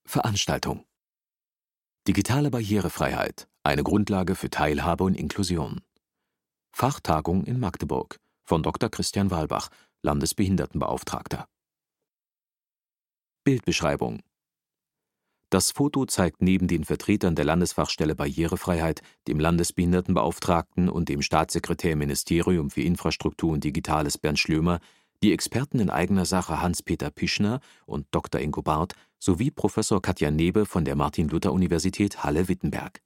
Veranstaltung: Digitale Barrierefreiheit – eine Grundlage für Teilhabe und Inklusion. Fachtagung in Magdeburg von Dr. Christian Walbach, Landesbehindertenbeauftragter. Bildbeschreibung: Das Foto zeigt neben den Vertretern der Landesfachstelle Barrierefreiheit, dem Landesbehindertenbeauftragten und dem Staatssekretär im Ministerium für Infrastruktur und Digitales Bernd Schlömer die Experten in eigener Sache Hans-Peter Pischner und Dr. Ingo Barth sowie Professor Katja Nebe von der Martin-Luther-Universität Halle-Wittenberg.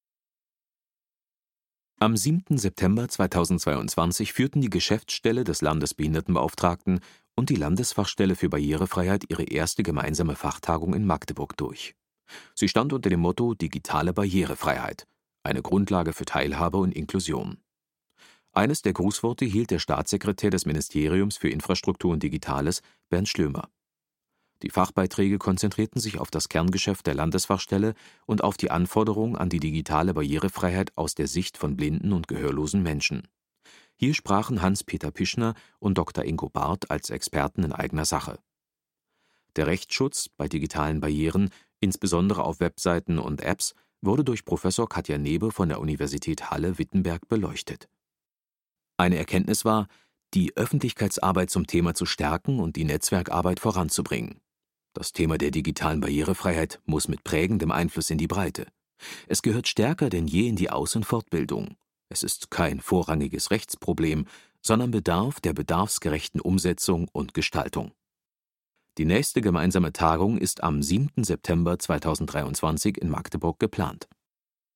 Am 7. September 2022 führten die Geschäftsstelle des Landesbehindertenbeauftragten und die Landesfachstelle für Barrierefreiheit ihre erste gemeinsame Fachtagung in Magdeburg durch. Sie stand unter dem Motto Digitale Barrierefreiheit – eine Grundlage für Teilhabe und Inklusion. Eines der Grußworte hielt der Staatssekretär des Ministeriums für Infrastruktur und Digitales, Bernd Schlömer. Die Fachbeiträge konzentrierten sich auf das Kerngeschäft der Landesfachstelle und auf die Anforderungen an die digitale Barrierefreiheit aus der Sicht von blinden und gehörlosen Menschen. Hier sprachen Hans-Peter Pischner und Dr. Ingo Barth als Experten in eigener Sache. Der Rechtsschutz bei digitalen Barrieren, insbesondere auf Webseiten und Apps, wurde durch Professor Katja Nebe von der Universität Halle-Wittenberg beleuchtet. Eine Erkenntnis war, die Öffentlichkeitsarbeit zum Thema zu stärken und die Netzwerkarbeit voranzubringen. Das Thema der digitalen Barrierefreiheit muss mit prägendem Einfluss in die Breite. Es gehört stärker denn je in die Aus- und Fortbildung. Es ist kein vorrangiges Rechtsproblem, sondern bedarf der bedarfsgerechten Umsetzung und Gestaltung. Die nächste gemeinsame Tagung ist am 7. September 2023 in Magdeburg geplant.